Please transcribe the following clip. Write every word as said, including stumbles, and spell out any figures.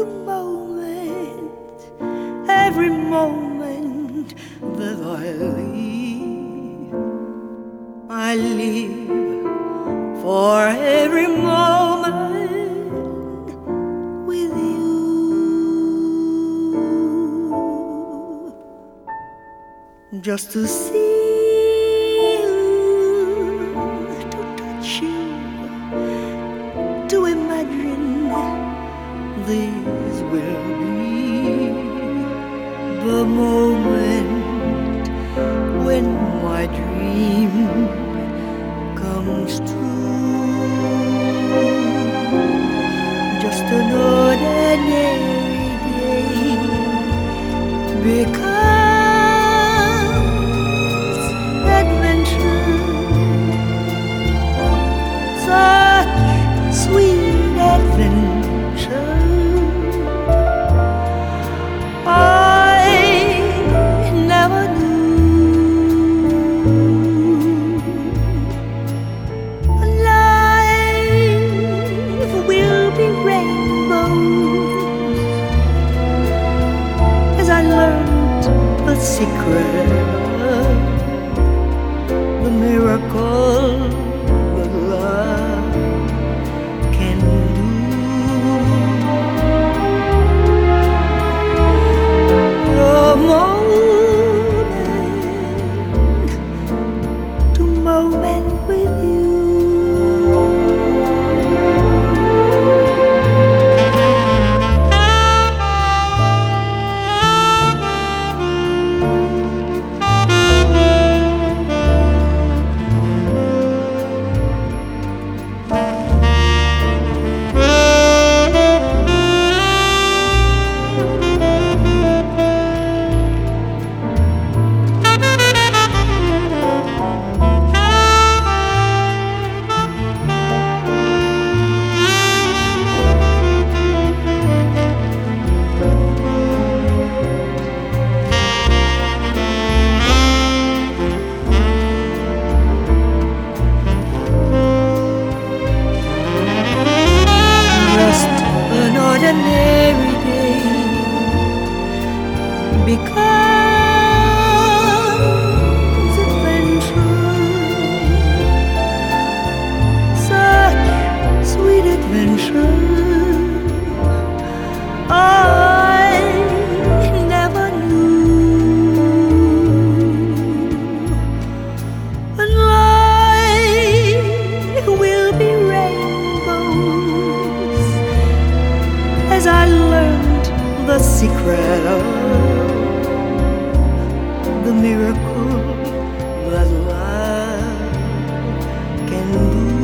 the moment, every moment that I live, I live for every moment with you. Just to see you, to touch you, to imagine this will be the moment when my dream comes true. Just an ordinary day becomes adventure, such sweet adventure. I never knew life will be rainbows as I learned the secret of the miracle that love can do. The moment to moment with you. An ordinary day becomes adventure, such sweet adventure. I never knew, and life will be rainbows as I learned the secret of the miracle that love can do.